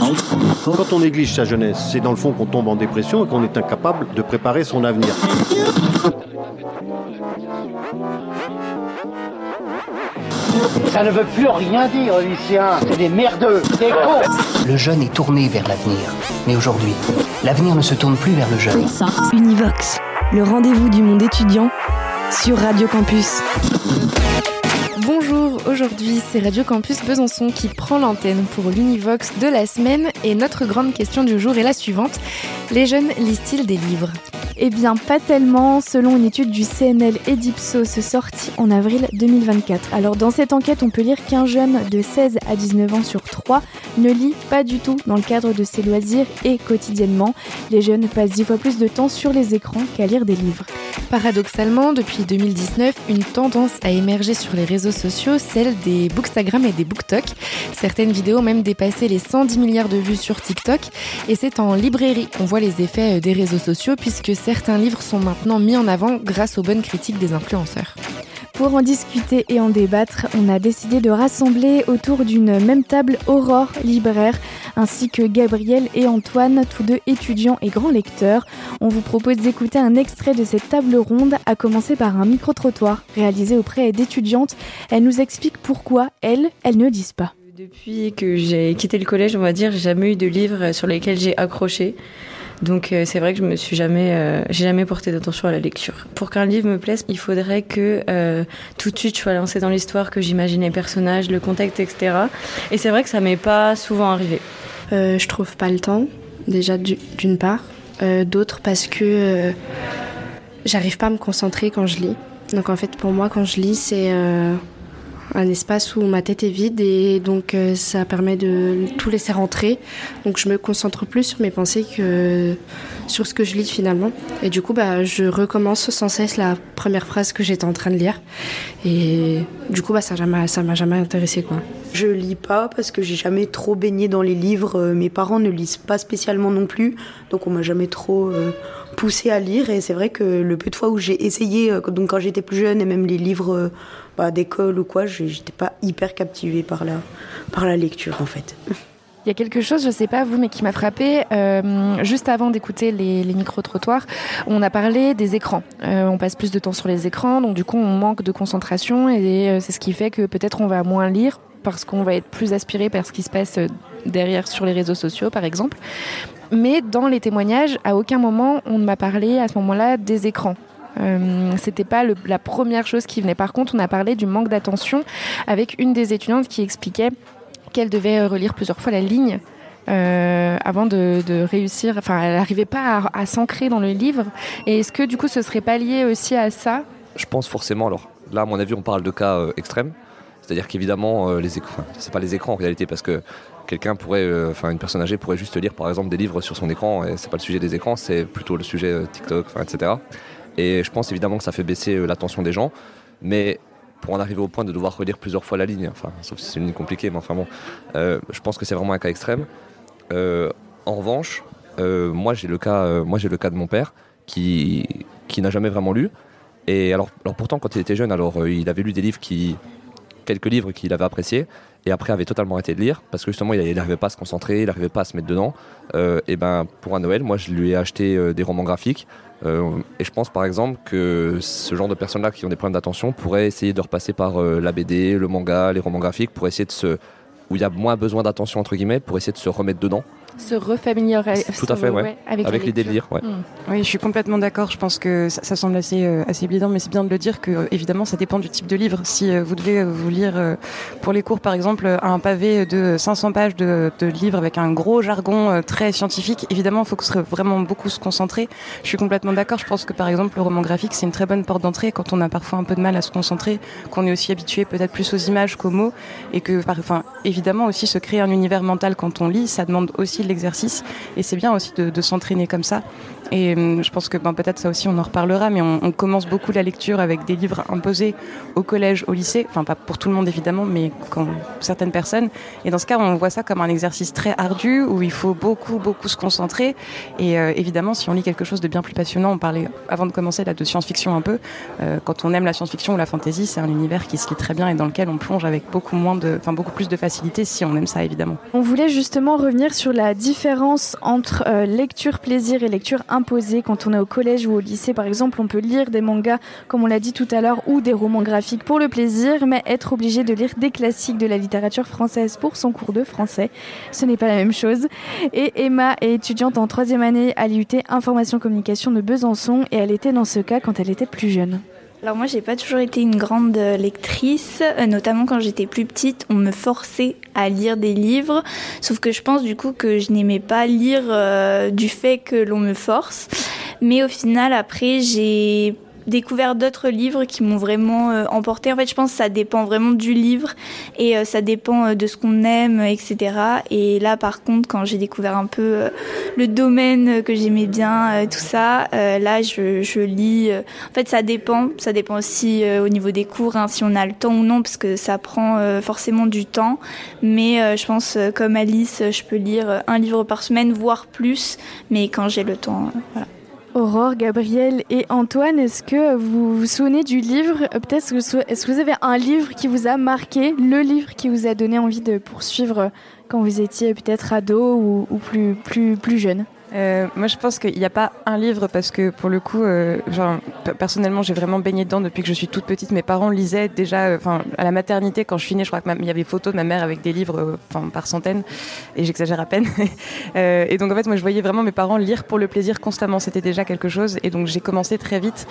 Quand on néglige sa jeunesse, c'est dans le fond qu'on tombe en dépression et qu'on est incapable de préparer son avenir. Ça ne veut plus rien dire, Lucien. C'est des merdeux, des cons. Le jeune est tourné vers l'avenir. Mais aujourd'hui, l'avenir ne se tourne plus vers le jeune. Univox, le rendez-vous du monde étudiant sur Radio Campus. Bonjour, aujourd'hui c'est Radio Campus Besançon qui prend l'antenne pour l'Univox de la semaine et notre grande question du jour est la suivante. Les jeunes lisent-ils des livres ? Eh bien, pas tellement, selon une étude du CNL et d'Ipsos sortie en avril 2024. Alors, dans cette enquête, on peut lire qu'un jeune de 16 à 19 ans sur 3 ne lit pas du tout dans le cadre de ses loisirs et quotidiennement. Les jeunes passent 10 fois plus de temps sur les écrans qu'à lire des livres. Paradoxalement, depuis 2019, une tendance a émergé sur les réseaux sociaux, celle des Bookstagram et des BookTok. Certaines vidéos ont même dépassé les 110 milliards de vues sur TikTok. Et c'est en librairie qu'on voit les effets des réseaux sociaux, puisque certains livres sont maintenant mis en avant grâce aux bonnes critiques des influenceurs. Pour en discuter et en débattre, on a décidé de rassembler autour d'une même table Aurore, libraire, ainsi que Gabriel et Antoine, tous deux étudiants et grands lecteurs. On vous propose d'écouter un extrait de cette table ronde, à commencer par un micro-trottoir réalisé auprès d'étudiantes. Elles nous expliquent pourquoi elles ne lisent pas. Depuis que j'ai quitté le collège, on va dire, j'ai jamais eu de livre sur lesquels j'ai accroché. Donc c'est vrai que j'ai jamais porté d'attention à la lecture. Pour qu'un livre me plaise, il faudrait que tout de suite je sois lancée dans l'histoire, que j'imagine les personnages, le contexte, etc. Et c'est vrai que ça m'est pas souvent arrivé. Je trouve pas le temps, déjà d'une part. D'autre parce que j'arrive pas à me concentrer quand je lis. Donc en fait pour moi quand je lis c'est un espace où ma tête est vide et donc ça permet de tout laisser rentrer. Donc je me concentre plus sur mes pensées que sur ce que je lis finalement. Et du coup je recommence sans cesse la première phrase que j'étais en train de lire. Et du coup ça m'a jamais intéressée quoi. Je lis pas parce que j'ai jamais trop baigné dans les livres. Mes parents ne lisent pas spécialement non plus. Donc on m'a jamais trop poussée à lire. Et c'est vrai que le peu de fois où j'ai essayé, donc quand j'étais plus jeune et même les livres d'école ou quoi, j'étais pas hyper captivée par la lecture en fait. Il y a quelque chose, je sais pas vous, mais qui m'a frappée. Juste avant d'écouter les micro-trottoirs, on a parlé des écrans. On passe plus de temps sur les écrans, donc du coup on manque de concentration et c'est ce qui fait que peut-être on va moins lire parce qu'on va être plus aspiré par ce qui se passe derrière sur les réseaux sociaux par exemple. Mais dans les témoignages, à aucun moment on ne m'a parlé à ce moment-là des écrans. C'était pas la première chose qui venait. Par contre, on a parlé du manque d'attention avec une des étudiantes qui expliquait qu'elle devait relire plusieurs fois la ligne avant de réussir. Enfin, elle n'arrivait pas à s'ancrer dans le livre. Et est-ce que du coup, ce serait pas lié aussi à ça ? Je pense forcément. Alors là, à mon avis, on parle de cas extrêmes. C'est-à-dire qu'évidemment, c'est pas les écrans en réalité, parce que quelqu'un pourrait, une personne âgée pourrait juste lire par exemple des livres sur son écran. Et c'est pas le sujet des écrans, c'est plutôt le sujet TikTok, etc. Et je pense évidemment que ça fait baisser l'attention des gens, mais pour en arriver au point de devoir relire plusieurs fois la ligne, sauf si c'est une ligne compliquée, mais je pense que c'est vraiment un cas extrême. En revanche, moi j'ai le cas de mon père qui n'a jamais vraiment lu. Et alors pourtant quand il était jeune, il avait lu quelques livres qu'il avait appréciés, et après avait totalement arrêté de lire parce que justement il n'arrivait pas à se concentrer, il n'arrivait pas à se mettre dedans. Et pour un Noël, moi je lui ai acheté des romans graphiques. Et je pense par exemple que ce genre de personnes-là qui ont des problèmes d'attention pourraient essayer de repasser par la BD, le manga, les romans graphiques pour essayer où il y a moins besoin d'attention entre guillemets, pour essayer de se remettre dedans. Se refamiliariser. Tout à fait, ouais. Avec l'idée de lire, ouais. Oui, je suis complètement d'accord. Je pense que ça semble assez évident, mais c'est bien de le dire que évidemment, ça dépend du type de livre. Si vous devez vous lire pour les cours, par exemple, un pavé de 500 pages de livres avec un gros jargon très scientifique, évidemment, il faut vraiment beaucoup se concentrer. Je suis complètement d'accord. Je pense que par exemple, le roman graphique, c'est une très bonne porte d'entrée quand on a parfois un peu de mal à se concentrer, qu'on est aussi habitué peut-être plus aux images qu'aux mots, et que, évidemment aussi se créer un univers mental quand on lit, ça demande aussi l'exercice. Et c'est bien aussi de s'entraîner comme ça. Et je pense que peut-être ça aussi on en reparlera, mais on commence beaucoup la lecture avec des livres imposés au collège, au lycée, enfin pas pour tout le monde évidemment, mais quand certaines personnes. Et dans ce cas, on voit ça comme un exercice très ardu où il faut beaucoup se concentrer. Et évidemment, si on lit quelque chose de bien plus passionnant, on parlait avant de commencer là de science-fiction un peu. Quand on aime la science-fiction ou la fantasy, c'est un univers qui se lit très bien et dans lequel on plonge avec beaucoup plus de facilité si on aime ça évidemment. On voulait justement revenir sur la différence entre lecture plaisir et lecture imposée. Quand on est au collège ou au lycée par exemple, on peut lire des mangas comme on l'a dit tout à l'heure ou des romans graphiques pour le plaisir, mais être obligé de lire des classiques de la littérature française pour son cours de français, ce n'est pas la même chose. Et Emma est étudiante en 3e année à l'IUT Information Communication de Besançon et elle était dans ce cas quand elle était plus jeune. Alors moi, j'ai pas toujours été une grande lectrice, notamment quand j'étais plus petite, on me forçait à lire des livres, sauf que je pense du coup que je n'aimais pas lire du fait que l'on me force. Mais au final, après, j'ai découvert d'autres livres qui m'ont vraiment emporté. En fait, je pense que ça dépend vraiment du livre et ça dépend de ce qu'on aime, etc. Et là, par contre, quand j'ai découvert un peu le domaine que j'aimais bien, tout ça, là, je lis. En fait, ça dépend aussi au niveau des cours, hein, si on a le temps ou non, parce que ça prend forcément du temps. Mais je pense, comme Alice, je peux lire un livre par semaine, voire plus, mais quand j'ai le temps, voilà. Aurore, Gabriel et Antoine, est-ce que vous vous souvenez du livre ? Peut-être est-ce que vous avez un livre qui vous a marqué, le livre qui vous a donné envie de poursuivre quand vous étiez peut-être ado ou plus jeune ? Moi je pense qu'il n'y a pas un livre parce que pour le coup personnellement j'ai vraiment baigné dedans depuis que je suis toute petite. Mes parents lisaient déjà à la maternité quand je suis née, je crois qu'il y avait photos de ma mère avec des livres par centaines et j'exagère à peine et donc en fait moi je voyais vraiment mes parents lire pour le plaisir constamment, c'était déjà quelque chose et donc j'ai commencé très vite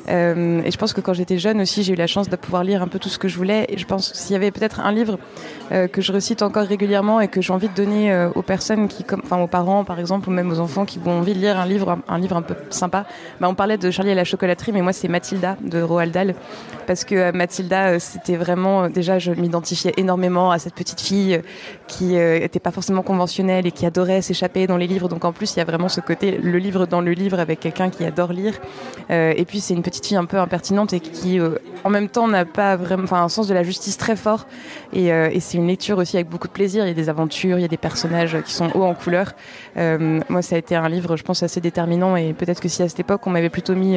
et je pense que quand j'étais jeune aussi j'ai eu la chance de pouvoir lire un peu tout ce que je voulais et je pense s'il y avait peut-être un livre que je recite encore régulièrement et que j'ai envie de donner aux personnes aux parents par exemple ou même aux enfants qui ont envie de lire un livre un peu sympa. On parlait de Charlie et la chocolaterie, mais moi c'est Mathilda de Roald Dahl parce que Mathilda c'était vraiment déjà je m'identifiais énormément à cette petite fille qui était pas forcément conventionnelle et qui adorait s'échapper dans les livres, donc en plus il y a vraiment ce côté le livre dans le livre avec quelqu'un qui adore lire et puis c'est une petite fille un peu impertinente et qui en même temps n'a pas vraiment un sens de la justice très fort et c'est une lecture aussi avec beaucoup de plaisir, il y a des aventures, il y a des personnages qui sont hauts en couleur. Moi ça a été un livre je pense assez déterminant et peut-être que si à cette époque on m'avait plutôt mis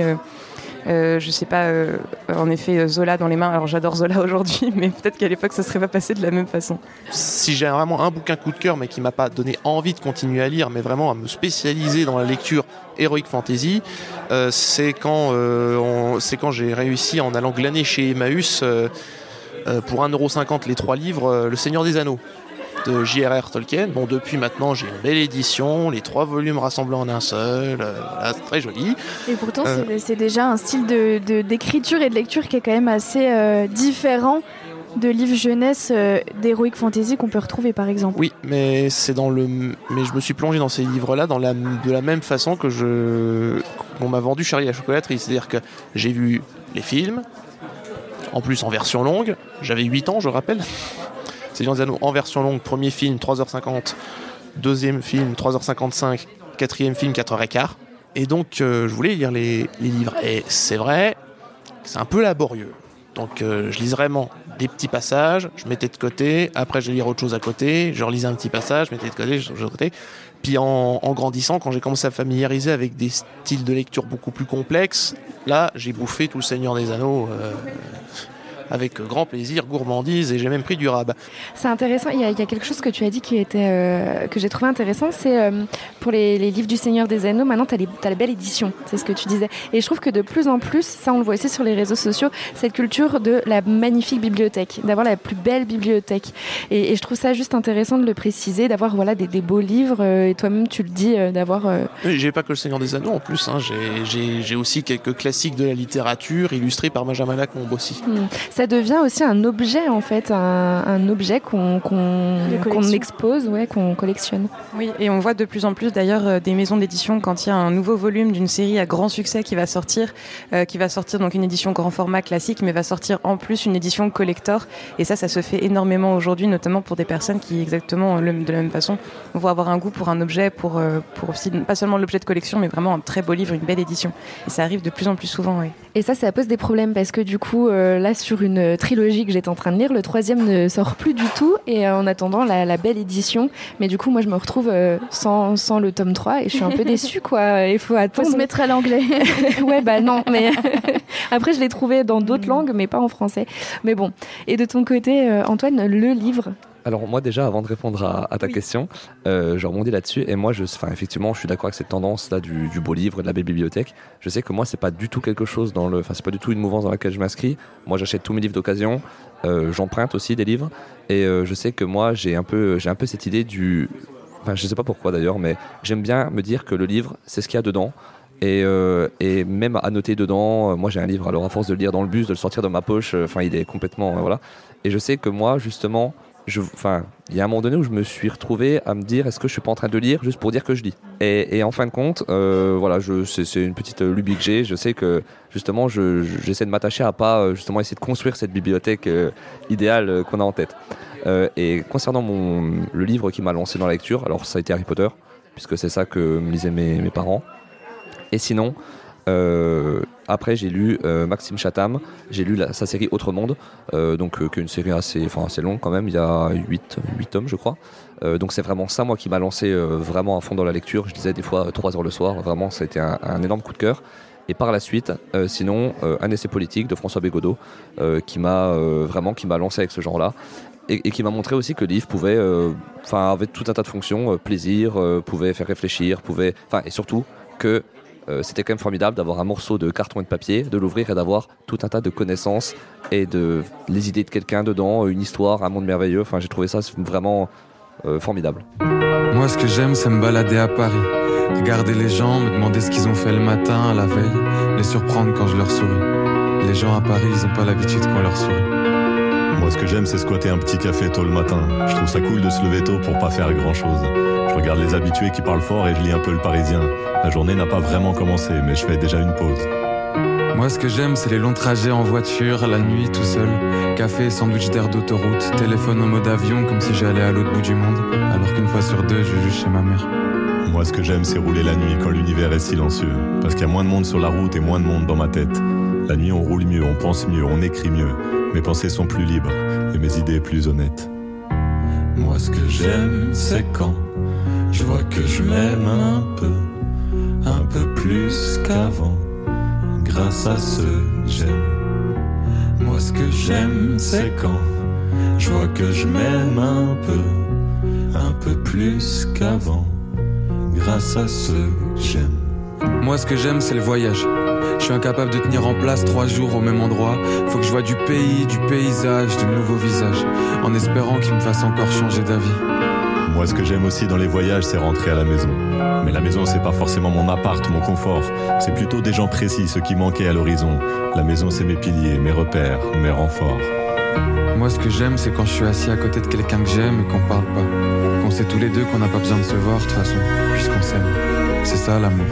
je sais pas en effet Zola dans les mains, alors j'adore Zola aujourd'hui mais peut-être qu'à l'époque ça serait pas passé de la même façon. Si j'ai vraiment un bouquin coup de cœur mais qui m'a pas donné envie de continuer à lire mais vraiment à me spécialiser dans la lecture Heroic Fantasy, c'est quand j'ai réussi en allant glaner chez Emmaüs pour 1,50€ les 3 livres Le Seigneur des Anneaux de J.R.R. Tolkien. Bon, depuis maintenant, j'ai une belle édition, les 3 volumes rassemblés en un seul, voilà, c'est très joli. Et pourtant, c'est déjà un style d'écriture et de lecture qui est quand même assez différent de livres jeunesse d'Heroic Fantasy qu'on peut retrouver, par exemple. Oui, mais mais je me suis plongé dans ces livres-là de la même façon que qu'on m'a vendu Charlie et la chocolaterie. C'est-à-dire que j'ai vu les films, en plus en version longue, j'avais 8 ans, je rappelle. Seigneur des Anneaux en version longue, premier film 3h50, deuxième film 3h55, quatrième film 4h15. Et donc je voulais lire les livres. Et c'est vrai, c'est un peu laborieux. Donc je lis vraiment des petits passages, je mettais de côté, après je vais lire autre chose à côté, je relisais un petit passage, je mettais de côté, je de côté. Puis en grandissant, quand j'ai commencé à familiariser avec des styles de lecture beaucoup plus complexes, là j'ai bouffé tout le Seigneur des Anneaux avec grand plaisir, gourmandise, et j'ai même pris du rab. C'est intéressant, il y a quelque chose que tu as dit qui était, que j'ai trouvé intéressant, c'est pour les livres du Seigneur des Anneaux, maintenant t'as la belle édition, c'est ce que tu disais. Et je trouve que de plus en plus, ça on le voit aussi sur les réseaux sociaux, cette culture de la magnifique bibliothèque, d'avoir la plus belle bibliothèque. Et je trouve ça juste intéressant de le préciser, d'avoir des beaux livres, et toi-même tu le dis, d'avoir... J'ai pas que le Seigneur des Anneaux en plus, hein. J'ai aussi quelques classiques de la littérature illustrés par Benjamin Lacombe aussi. Ça devient aussi un objet en fait, un objet qu'on expose, qu'on collectionne. Oui, et on voit de plus en plus d'ailleurs des maisons d'édition quand il y a un nouveau volume d'une série à grand succès qui va sortir donc une édition grand format classique, mais va sortir en plus une édition collector. Et ça se fait énormément aujourd'hui, notamment pour des personnes qui, exactement de la même façon, vont avoir un goût pour un objet, pour aussi, pas seulement l'objet de collection, mais vraiment un très beau livre, une belle édition. Et ça arrive de plus en plus souvent, oui. Et ça pose des problèmes parce que du coup, là, sur une trilogie que j'étais en train de lire, le 3e ne sort plus du tout. Et en attendant la belle édition, mais du coup, moi, je me retrouve sans le tome 3 et je suis un peu déçue, quoi. Il faut attendre. Faut se mettre à l'anglais. Ouais, bah non, mais après, je l'ai trouvé dans d'autres langues, mais pas en français. Mais bon. Et de ton côté, Antoine, le livre? Alors moi déjà, avant de répondre à ta question, je rebondis là-dessus et moi, effectivement, je suis d'accord avec cette tendance là du beau livre, de la belle bibliothèque. Je sais que moi, c'est pas du tout quelque chose c'est pas du tout une mouvance dans laquelle je m'inscris. Moi, j'achète tous mes livres d'occasion, j'emprunte aussi des livres et je sais que moi, j'ai un peu cette idée je sais pas pourquoi d'ailleurs, mais j'aime bien me dire que le livre, c'est ce qu'il y a dedans. Et même à noter dedans, moi j'ai un livre, alors à force de le lire dans le bus, de le sortir de ma poche, il est complètement voilà. Et je sais que moi justement, il y a un moment donné où je me suis retrouvé à me dire est-ce que je suis pas en train de lire juste pour dire que je lis. Et en fin de compte, c'est une petite lubie que j'ai. Je sais que justement, j'essaie de m'attacher à pas justement essayer de construire cette bibliothèque idéale qu'on a en tête. Et concernant le livre qui m'a lancé dans la lecture, alors ça a été Harry Potter, puisque c'est ça que me lisaient mes parents. Et sinon, après j'ai lu Maxime Chatham, j'ai lu sa série Autre Monde, qui est une série assez longue quand même, il y a 8 tomes je crois. Donc c'est vraiment ça moi qui m'a lancé vraiment à fond dans la lecture. Je lisais des fois 3 heures le soir, vraiment ça a été un énorme coup de cœur. Et par la suite, sinon, un essai politique de François Bégodeau qui m'a lancé avec ce genre-là. Et qui m'a montré aussi que le livre pouvait, avait tout un tas de fonctions, plaisir, pouvait faire réfléchir, et surtout que c'était quand même formidable d'avoir un morceau de carton et de papier, de l'ouvrir et d'avoir tout un tas de connaissances et les idées de quelqu'un dedans, une histoire, un monde merveilleux. J'ai trouvé ça vraiment formidable. Moi, ce que j'aime, c'est me balader à Paris, regarder les gens, me demander ce qu'ils ont fait le matin, la veille, les surprendre quand je leur souris. Les gens à Paris, ils ont pas l'habitude qu'on leur sourit. Moi, ce que j'aime, c'est squatter un petit café tôt le matin. Je trouve ça cool de se lever tôt pour pas faire grand-chose. Je regarde les habitués qui parlent fort et je lis un peu le Parisien. La journée n'a pas vraiment commencé, mais je fais déjà une pause. Moi, ce que j'aime, c'est les longs trajets en voiture, la nuit, tout seul. Café, sandwich d'air d'autoroute, téléphone en mode avion, comme si j'allais à l'autre bout du monde. Alors qu'une fois sur 2, je vais juste chez ma mère. Moi, ce que j'aime, c'est rouler la nuit quand l'univers est silencieux. Parce qu'il y a moins de monde sur la route et moins de monde dans ma tête. La nuit, on roule mieux, on pense mieux, on écrit mieux. Mes pensées sont plus libres et mes idées plus honnêtes. Moi, ce que j'aime, c'est quand je vois que je m'aime un peu plus qu'avant, grâce à ce que j'aime. Moi, ce que j'aime, c'est quand je vois que je m'aime un peu plus qu'avant, grâce à ce que j'aime. Moi, ce que j'aime, c'est le voyage. Je suis incapable de tenir en place 3 jours au même endroit. Faut que je vois du pays, du paysage, de nouveaux visages, en espérant qu'ils me fassent encore changer d'avis. Moi, ce que j'aime aussi dans les voyages, c'est rentrer à la maison. Mais la maison, c'est pas forcément mon appart, mon confort. C'est plutôt des gens précis, ceux qui manquaient à l'horizon. La maison, c'est mes piliers, mes repères, mes renforts. Moi, ce que j'aime, c'est quand je suis assis à côté de quelqu'un que j'aime et qu'on parle pas. Qu'on sait tous les deux qu'on n'a pas besoin de se voir, de toute façon, puisqu'on s'aime. C'est ça, l'amour, non ?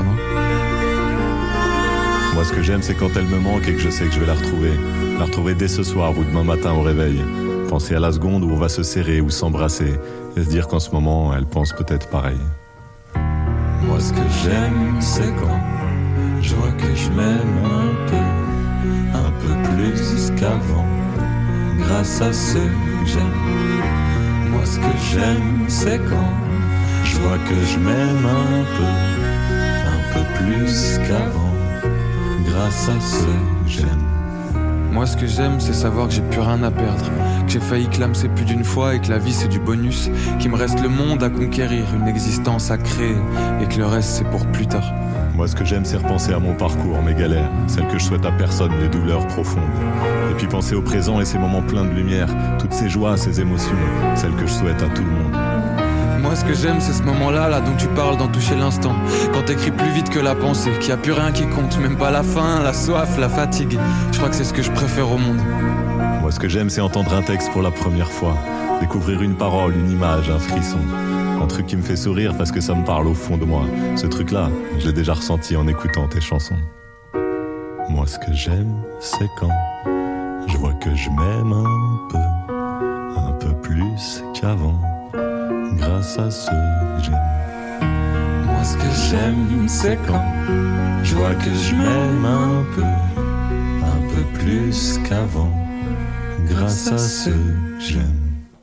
Moi, ce que j'aime, c'est quand elle me manque et que je sais que je vais la retrouver dès ce soir ou demain matin au réveil. Penser à la seconde où on va se serrer ou s'embrasser et se dire qu'en ce moment, elle pense peut-être pareil. Moi, ce que j'aime, c'est quand je vois que je m'aime un peu plus qu'avant, grâce à ce que j'aime. Moi, ce que j'aime, c'est quand je vois que je m'aime un peu plus qu'avant, grâce à ce que j'aime. Moi, ce que j'aime, c'est savoir que j'ai plus rien à perdre, que j'ai failli clamser plus d'une fois et que la vie c'est du bonus, qu'il me reste le monde à conquérir, une existence à créer et que le reste c'est pour plus tard. Moi, ce que j'aime, c'est repenser à mon parcours, mes galères, celles que je souhaite à personne, les douleurs profondes. Et puis penser au présent et ces moments pleins de lumière, toutes ces joies, ces émotions, celles que je souhaite à tout le monde. Moi, ce que j'aime, c'est ce moment-là, là dont tu parles, d'en toucher l'instant. Quand t'écris plus vite que la pensée, qu'il n'y a plus rien qui compte, même pas la faim, la soif, la fatigue. Je crois que c'est ce que je préfère au monde. Moi, ce que j'aime, c'est entendre un texte pour la première fois, découvrir une parole, une image, un frisson. Un truc qui me fait sourire parce que ça me parle au fond de moi. Ce truc-là, je l'ai déjà ressenti en écoutant tes chansons. Moi, ce que j'aime, c'est quand je vois que je m'aime un peu plus qu'avant, grâce à ce que j'aime. Moi, ce que j'aime, c'est quand je vois que je m'aime un peu plus qu'avant, grâce à ce que j'aime.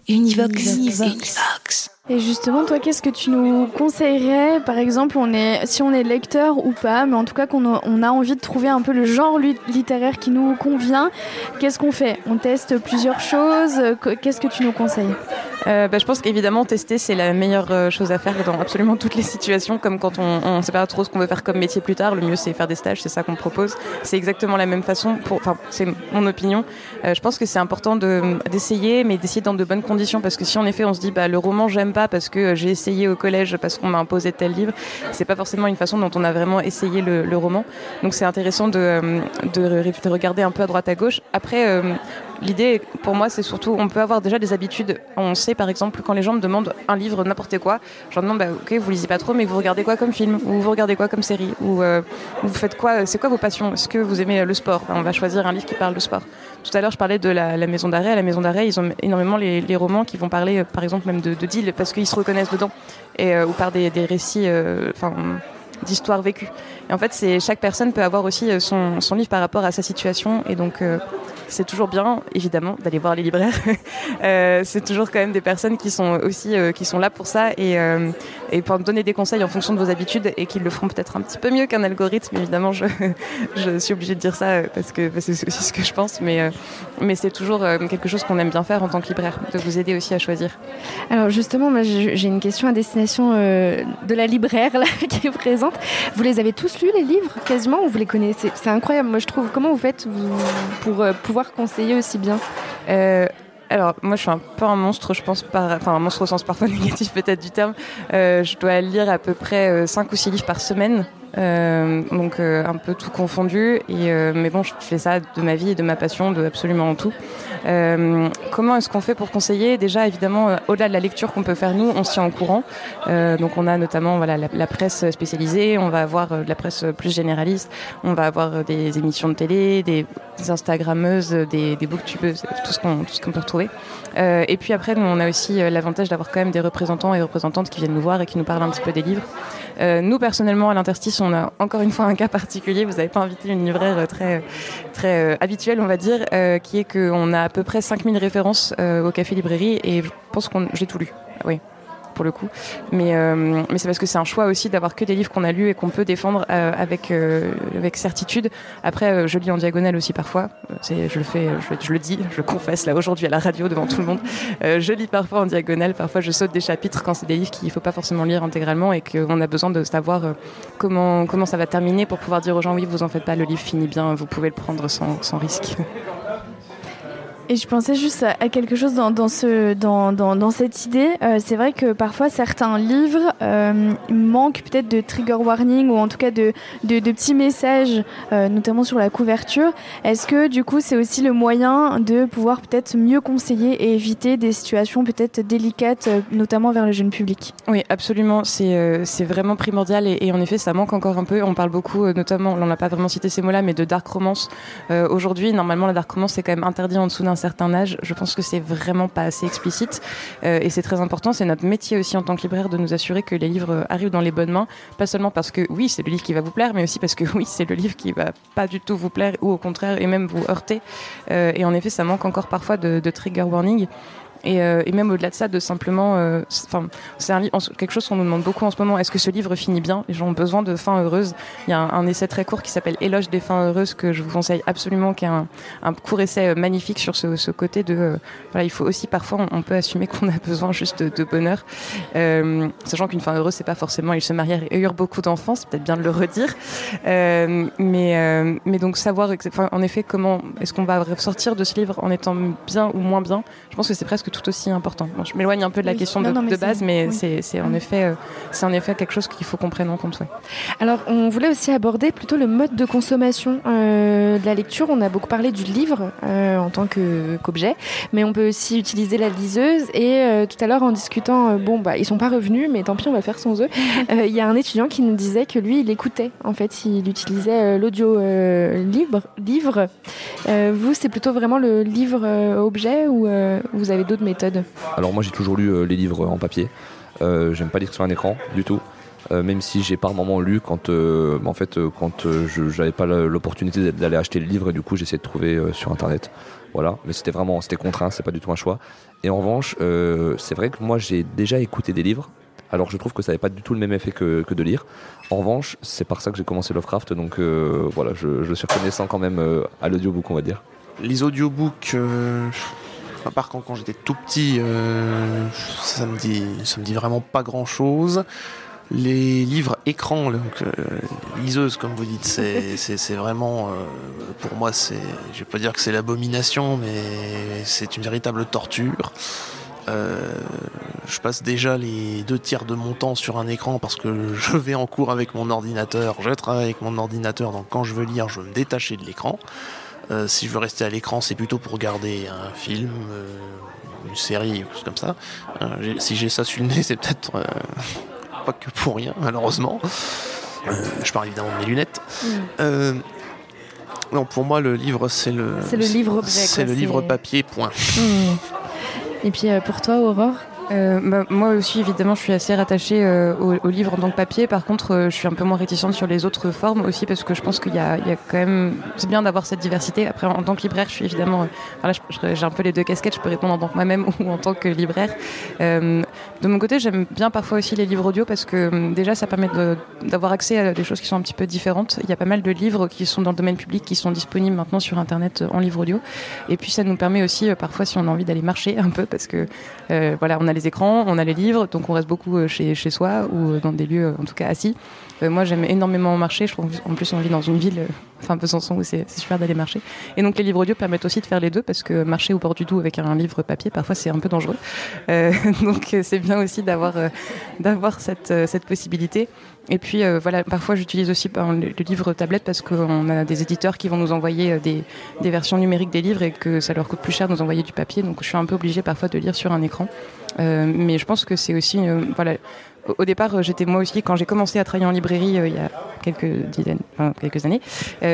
Univox. Et justement, toi, qu'est-ce que tu nous conseillerais ? Par exemple, si on est lecteur ou pas, mais en tout cas qu'on a envie de trouver un peu le genre littéraire qui nous convient, qu'est-ce qu'on fait ? On teste plusieurs choses. Qu'est-ce que tu nous conseilles ? Je pense qu'évidemment, tester, c'est la meilleure chose à faire dans absolument toutes les situations, comme quand on ne sait pas trop ce qu'on veut faire comme métier plus tard. Le mieux, c'est faire des stages, c'est ça qu'on propose. C'est exactement la même façon, c'est mon opinion. Je pense que c'est important d'essayer, mais d'essayer dans de bonnes conditions, parce que si en effet, on se dit, le roman, j'aime pas parce que j'ai essayé au collège, parce qu'on m'a imposé tel livre, c'est pas forcément une façon dont on a vraiment essayé le roman. Donc c'est intéressant de regarder un peu à droite à gauche. Après, l'idée, pour moi, c'est surtout, on peut avoir déjà des habitudes. On sait, par exemple, quand les gens me demandent un livre, n'importe quoi, je leur demande, ok, vous lisez pas trop, mais vous regardez quoi comme film ? Ou vous regardez quoi comme série ? Ou vous faites quoi ? C'est quoi vos passions ? Est-ce que vous aimez le sport ? On va choisir un livre qui parle de sport. Tout à l'heure, je parlais de la Maison d'Arrêt. À la Maison d'Arrêt, ils ont énormément les romans qui vont parler, par exemple, même de deal, parce qu'ils se reconnaissent dedans. Ou par des récits, d'histoires vécues. Et en fait, chaque personne peut avoir aussi son livre par rapport à sa situation. Et donc, c'est toujours bien, évidemment, d'aller voir les libraires. C'est toujours quand même des personnes qui sont aussi qui sont là pour ça et pour donner des conseils en fonction de vos habitudes et qui le feront peut-être un petit peu mieux qu'un algorithme. Évidemment, je suis obligée de dire ça parce que c'est aussi ce que je pense, mais c'est toujours quelque chose qu'on aime bien faire en tant que libraire, de vous aider aussi à choisir. Alors justement, moi, j'ai une question à destination de la libraire là, qui est présente. Vous les avez tous lus, les livres, quasiment, ou vous les connaissez ? C'est incroyable, moi je trouve. Comment vous faites pour pouvoir conseiller aussi bien ? Alors, moi, je suis un peu un monstre, je pense, un monstre au sens parfois négatif peut-être du terme. Je dois lire à peu près 5 ou 6 livres par semaine. Donc un peu tout confondu mais bon, je fais ça de ma vie et de ma passion, de absolument tout. Comment est-ce qu'on fait pour conseiller ? Déjà, évidemment, au-delà de la lecture qu'on peut faire nous, on se tient au courant. Donc on a notamment la presse spécialisée, on va avoir de la presse plus généraliste, on va avoir des émissions de télé, des instagrammeuses, des booktubeuses, tout ce qu'on peut retrouver. Et puis après, nous, on a aussi l'avantage d'avoir quand même des représentants et représentantes qui viennent nous voir et qui nous parlent un petit peu des livres. Nous, personnellement, à l'Interstice, on a encore une fois un cas particulier. Vous n'avez pas invité une libraire très, très habituelle, on va dire, qui est qu'on a à peu près 5000 références au Café Librairie et je pense que j'ai tout lu. Oui, pour le coup. Mais c'est parce que c'est un choix aussi d'avoir que des livres qu'on a lus et qu'on peut défendre avec certitude. Après, je lis en diagonale aussi parfois. Je le dis, je confesse là aujourd'hui à la radio devant tout le monde. Je lis parfois en diagonale, parfois je saute des chapitres quand c'est des livres qu'il ne faut pas forcément lire intégralement et qu'on a besoin de savoir comment ça va terminer pour pouvoir dire aux gens oui, vous en faites pas, le livre finit bien, vous pouvez le prendre sans risque. Et je pensais juste à quelque chose dans cette idée. C'est vrai que parfois certains livres manquent peut-être de trigger warning ou en tout cas de petits messages, notamment sur la couverture. Est-ce que du coup c'est aussi le moyen de pouvoir peut-être mieux conseiller et éviter des situations peut-être délicates, notamment vers le jeune public ? Oui, absolument. C'est vraiment primordial et en effet ça manque encore un peu. On parle beaucoup, notamment, on n'a pas vraiment cité ces mots-là, mais de dark romance. Aujourd'hui, normalement la dark romance c'est quand même interdit en dessous d'un certain âge. Je pense que c'est vraiment pas assez explicite et c'est très important. C'est notre métier aussi en tant que libraire de nous assurer que les livres arrivent dans les bonnes mains, pas seulement parce que oui c'est le livre qui va vous plaire, mais aussi parce que oui c'est le livre qui va pas du tout vous plaire ou au contraire et même vous heurter et en effet ça manque encore parfois de trigger warning. Et même au-delà de ça, de simplement, c'est quelque chose qu'on nous demande beaucoup en ce moment. Est-ce que ce livre finit bien ? Les gens ont besoin de fins heureuses. Il y a un essai très court qui s'appelle Éloge des fins heureuses que je vous conseille absolument, qui est un court essai magnifique sur ce côté de il faut aussi parfois on peut assumer qu'on a besoin juste de bonheur, sachant qu'une fin heureuse c'est pas forcément ils se marièrent et eurent beaucoup d'enfants, c'est peut-être bien de le redire, mais donc savoir en effet comment est-ce qu'on va sortir de ce livre en étant bien ou moins bien. Je pense que c'est presque tout aussi important. Bon, je m'éloigne un peu de la question de base, mais c'est en effet quelque chose qu'il faut qu'on prenne en compte. Ouais. Alors, on voulait aussi aborder plutôt le mode de consommation de la lecture. On a beaucoup parlé du livre en tant qu'objet, mais on peut aussi utiliser la liseuse. Et tout à l'heure, en discutant, ils sont pas revenus, mais tant pis, on va faire sans eux. Il y a un étudiant qui nous disait que lui, il écoutait. En fait, il utilisait l'audio livre. Vous, c'est plutôt vraiment le livre objet ou vous avez d'autres méthodes ? Alors moi, j'ai toujours lu les livres en papier. J'aime pas lire sur un écran du tout. Même si j'ai par moments lu quand j'avais pas l'opportunité d'aller acheter le livre, et du coup j'essayais de trouver sur internet. Voilà, mais c'était contraint, c'est pas du tout un choix. Et en revanche, c'est vrai que moi j'ai déjà écouté des livres. Alors je trouve que ça n'avait pas du tout le même effet que de lire. En revanche, c'est par ça que j'ai commencé Lovecraft, donc voilà, je suis reconnaissant quand même à l'audiobook, on va dire. Les audiobooks, à part quand j'étais tout petit, ça me dit vraiment pas grand chose. Les livres écrans, liseuses comme vous dites, c'est vraiment, pour moi, je vais pas dire que c'est l'abomination, mais c'est une véritable torture. Je passe déjà les 2/3 de mon temps sur un écran parce que je vais en cours avec mon ordinateur, je travaille avec mon ordinateur, donc quand je veux lire, je veux me détacher de l'écran. Si je veux rester à l'écran, c'est plutôt pour regarder un film, une série, quelque chose comme ça. Si j'ai ça sur le nez, c'est peut-être pas que pour rien, malheureusement. Je parle évidemment de mes lunettes. Non, pour moi, le livre, c'est le livre objet. C'est le livre papier, point. Et puis pour toi, Aurore ? Moi aussi, évidemment, je suis assez rattachée au livre en tant que papier. Par contre, je suis un peu moins réticente sur les autres formes aussi, parce que je pense qu'il y a quand même... C'est bien d'avoir cette diversité. Après, en tant que libraire, je suis évidemment... j'ai un peu les deux casquettes. Je peux répondre en tant que moi-même ou en tant que libraire. De mon côté, j'aime bien parfois aussi les livres audio, parce que déjà, ça permet d'avoir accès à des choses qui sont un petit peu différentes. Il y a pas mal de livres qui sont dans le domaine public, qui sont disponibles maintenant sur Internet en livre audio. Et puis, ça nous permet aussi, parfois, si on a envie d'aller marcher un peu, parce que voilà, on a les écrans, on a les livres, donc on reste beaucoup chez soi ou dans des lieux en tout cas assis. Moi j'aime énormément marcher, je trouve en plus on vit dans une ville, Besançon, où c'est super d'aller marcher. Et donc les livres audio permettent aussi de faire les deux, parce que marcher au bord du Doubs avec un livre papier, parfois c'est un peu dangereux. Donc c'est bien aussi d'avoir cette possibilité. Et puis voilà, parfois j'utilise aussi le livre tablette, parce qu'on a des éditeurs qui vont nous envoyer des versions numériques des livres, et que ça leur coûte plus cher de nous envoyer du papier, donc je suis un peu obligée parfois de lire sur un écran. Mais je pense que c'est aussi voilà. Au départ, j'étais moi aussi, quand j'ai commencé à travailler en librairie il y a quelques années,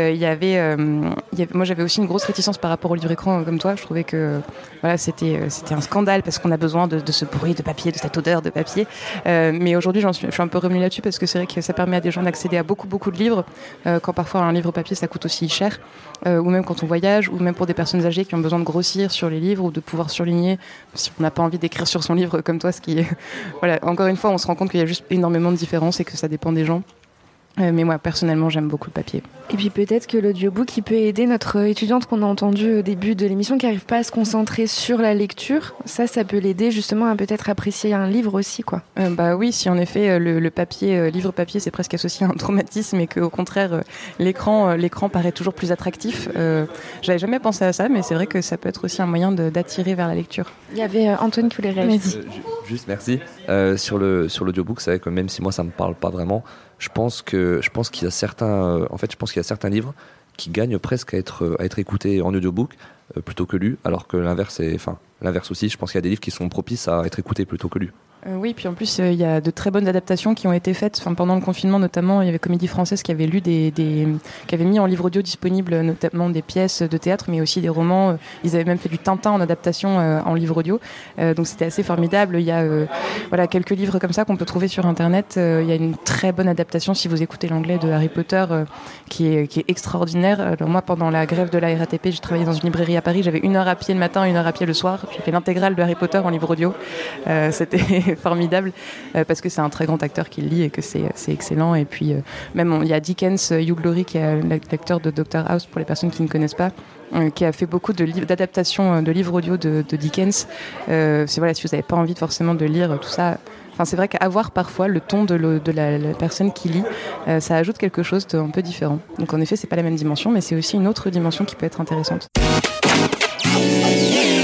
moi j'avais aussi une grosse réticence par rapport au livre écran comme toi. Je trouvais que voilà, c'était un scandale, parce qu'on a besoin de ce bruit de papier, de cette odeur de papier. Mais aujourd'hui, je suis un peu revenue là-dessus, parce que c'est vrai que ça permet à des gens d'accéder à beaucoup de livres, quand parfois un livre papier ça coûte aussi cher, ou même quand on voyage, ou même pour des personnes âgées qui ont besoin de grossir sur les livres ou de pouvoir surligner si on n'a pas envie d'écrire sur son livre comme toi, ce qui voilà, encore une fois, on se rend compte qu'il y a juste énormément de différences et que ça dépend des gens. Mais moi, personnellement, j'aime beaucoup le papier. Et puis peut-être que l'audiobook, il peut aider notre étudiante qu'on a entendue au début de l'émission, qui n'arrive pas à se concentrer sur la lecture. Ça peut l'aider justement à peut-être apprécier un livre aussi, quoi. Oui, si en effet, le papier, livre papier, c'est presque associé à un traumatisme, et qu'au contraire, l'écran paraît toujours plus attractif. J'avais jamais pensé à ça, mais c'est vrai que ça peut être aussi un moyen d'attirer vers la lecture. Il y avait Antoine qui voulait réagir. Juste merci. Sur l'audiobook, c'est vrai que même si moi ça me parle pas vraiment, je pense qu'il y a certains livres qui gagnent presque à être écoutés en audiobook plutôt que lus, alors que l'inverse aussi. Je pense qu'il y a des livres qui sont propices à être écoutés plutôt que lus. Oui, puis en plus, il y a de très bonnes adaptations qui ont été faites. Pendant le confinement, notamment, il y avait Comédie Française qui avait qui avait mis en livre audio disponible notamment des pièces de théâtre, mais aussi des romans. Ils avaient même fait du Tintin en adaptation en livre audio. Donc c'était assez formidable. Il y a quelques livres comme ça qu'on peut trouver sur Internet. Il y a une très bonne adaptation, si vous écoutez l'anglais, de Harry Potter, qui est extraordinaire. Alors moi, pendant la grève de la RATP, j'ai travaillé dans une librairie à Paris. J'avais 1 heure à pied le matin, 1 heure à pied le soir. J'ai fait l'intégrale de Harry Potter en livre audio. C'était formidable, parce que c'est un très grand acteur qui le lit et que c'est excellent. Et puis même il y a Dickens, Hugh Laurie, qui est l'acteur de Dr House, pour les personnes qui ne connaissent pas, qui a fait beaucoup d'adaptations de livres audio de Dickens. Si vous n'avez pas envie forcément de lire tout ça, c'est vrai qu'avoir parfois le ton de la personne qui lit, ça ajoute quelque chose d'un peu différent. Donc en effet, c'est pas la même dimension, mais c'est aussi une autre dimension qui peut être intéressante.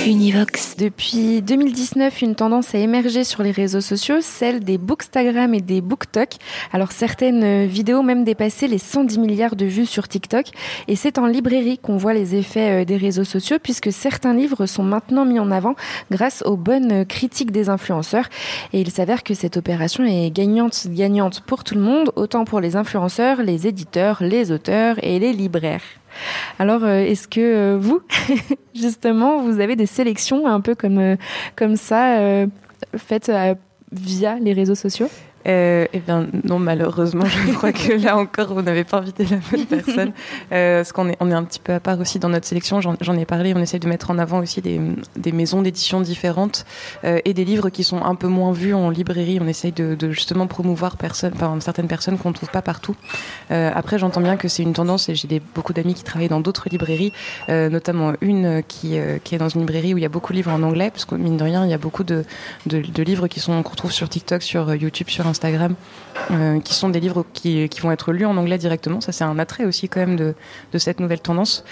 Univox. Depuis 2019, une tendance a émergé sur les réseaux sociaux, celle des bookstagram et des booktok. Alors certaines vidéos même dépassaient les 110 milliards de vues sur TikTok. Et c'est en librairie qu'on voit les effets des réseaux sociaux, puisque certains livres sont maintenant mis en avant grâce aux bonnes critiques des influenceurs. Et il s'avère que cette opération est gagnante pour tout le monde, autant pour les influenceurs, les éditeurs, les auteurs et les libraires. Alors, est-ce que vous, justement, vous avez des sélections un peu comme ça, faites via les réseaux sociaux ? Eh bien non, malheureusement, je crois que là encore vous n'avez pas invité la bonne personne, parce qu'on est un petit peu à part aussi dans notre sélection. J'en ai parlé, on essaie de mettre en avant aussi des maisons d'édition différentes et des livres qui sont un peu moins vus en librairie. On essaye de justement promouvoir certaines personnes qu'on ne trouve pas partout. Après, j'entends bien que c'est une tendance et j'ai beaucoup d'amis qui travaillent dans d'autres librairies, notamment une qui est dans une librairie où il y a beaucoup de livres en anglais, parce que mine de rien il y a beaucoup de livres qu'on retrouve sur TikTok, sur YouTube, sur Instagram, qui sont des livres qui vont être lus en anglais directement. Ça, c'est un attrait aussi quand même de cette nouvelle tendance.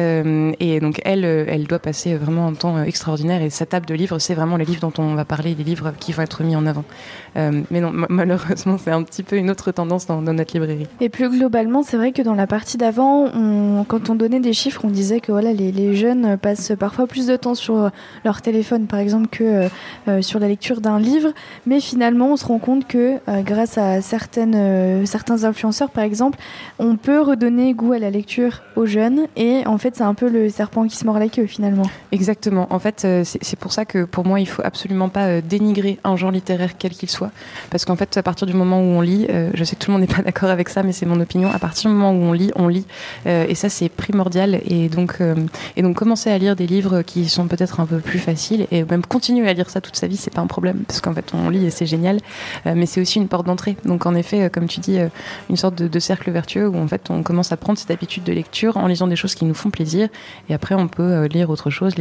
Et donc elle doit passer vraiment un temps extraordinaire, et sa table de livres, c'est vraiment les livres dont on va parler, les livres qui vont être mis en avant. Mais non, malheureusement, c'est un petit peu une autre tendance dans notre librairie. Et plus globalement, c'est vrai que dans la partie d'avant, quand on donnait des chiffres, on disait que voilà, les jeunes passent parfois plus de temps sur leur téléphone, par exemple, que sur la lecture d'un livre. Mais finalement, on se rend compte que grâce à certains influenceurs, par exemple, on peut redonner goût à la lecture aux jeunes. Et en fait, c'est un peu le serpent qui se mord la queue, finalement. Exactement. En fait, c'est pour ça que pour moi, il faut absolument pas dénigrer un genre littéraire quel qu'il soit. Parce qu'en fait, à partir du moment où on lit, je sais que tout le monde n'est pas d'accord avec ça, mais c'est mon opinion, à partir du moment où on lit. Et ça, c'est primordial. Et donc, commencer à lire des livres qui sont peut-être un peu plus faciles, et même continuer à lire ça toute sa vie, c'est pas un problème. Parce qu'en fait, on lit et c'est génial. Mais c'est aussi une porte d'entrée. Donc, en effet, comme tu dis, une sorte de cercle vertueux où en fait, on commence à prendre cette habitude de lecture en lisant des choses qui nous font plaisir. Et après, on peut lire autre chose.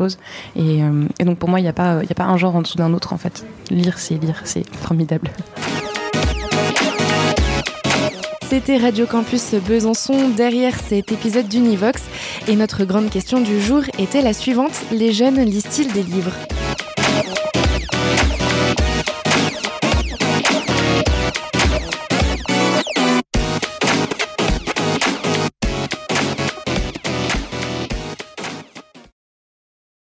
Et donc, pour moi, il n'y a pas un genre en dessous d'un autre, en fait. Lire, c'est formidable. C'était Radio Campus Besançon derrière cet épisode d'Univox. Et notre grande question du jour était la suivante: les jeunes lisent-ils des livres ?